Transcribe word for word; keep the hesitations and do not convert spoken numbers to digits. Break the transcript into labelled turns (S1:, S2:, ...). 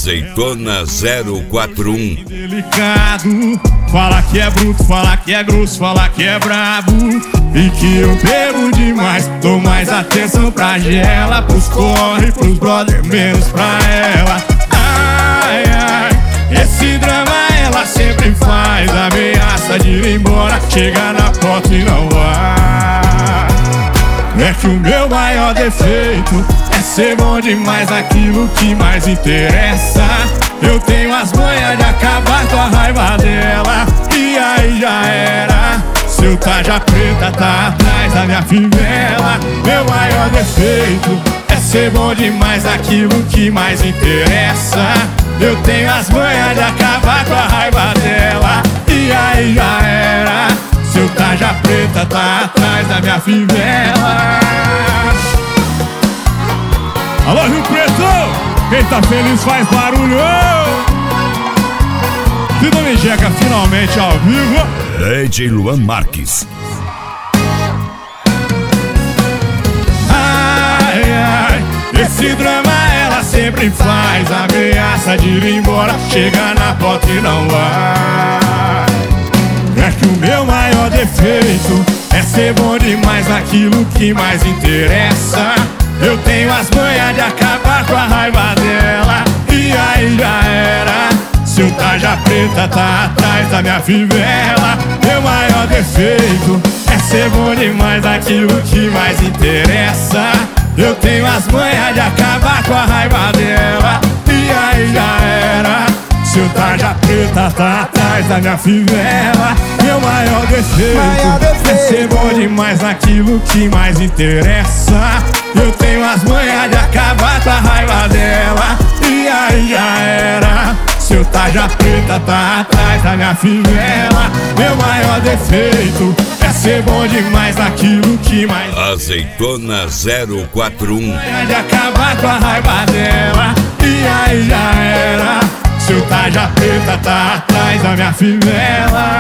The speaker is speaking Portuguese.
S1: Azeitona zero quatro um.
S2: Delicado, fala que é bruto, fala que é grosso, fala que é brabo. E que eu bebo demais, dou mais atenção pra Gela, pros corre, pros brother, menos pra ela. Ai, ai, esse drama ela sempre faz, ameaça de ir embora, chega na porta e não vai. É que o meu maior defeito é ser bom demais naquilo que mais interessa. Eu tenho as manhas de acabar com a raiva dela, e aí já era. Seu tarja preta tá atrás da minha fivela. Meu maior defeito é ser bom demais naquilo que mais interessa. Eu tenho as manhas de acabar com a raiva dela, e aí já era. Seu tarja preta tá atrás da minha fivela. Alô, Rio Preto! Quem tá feliz faz barulho! Vida Mijeca finalmente ao vivo.
S1: D J Luan Marques.
S2: Ai, ai, esse drama ela sempre faz, ameaça de ir embora, chega na porta e não vai. É que o meu maior defeito é ser bom demais naquilo que mais interessa. Eu tenho as manhas de acabar com a raiva dela, e aí já era. Seu tarja preta tá atrás da minha fivela. Meu maior defeito é ser bom demais naquilo que mais interessa. Eu tenho as manhas de acabar com a raiva dela, e aí já era. Seu tarja preta tá atrás da minha fivela. Meu maior defeito, maior defeito é ser bom demais naquilo que mais interessa. Eu tenho as manhas de acabar com a raiva dela, e aí já era. Seu tarja preta tá atrás da minha fivela. Meu maior defeito é ser bom demais naquilo que mais...
S1: Azeitona zero quatro um.
S2: Manhas de acabar com a raiva dela, e aí já era. Seu tarja preta tá atrás da minha fivela.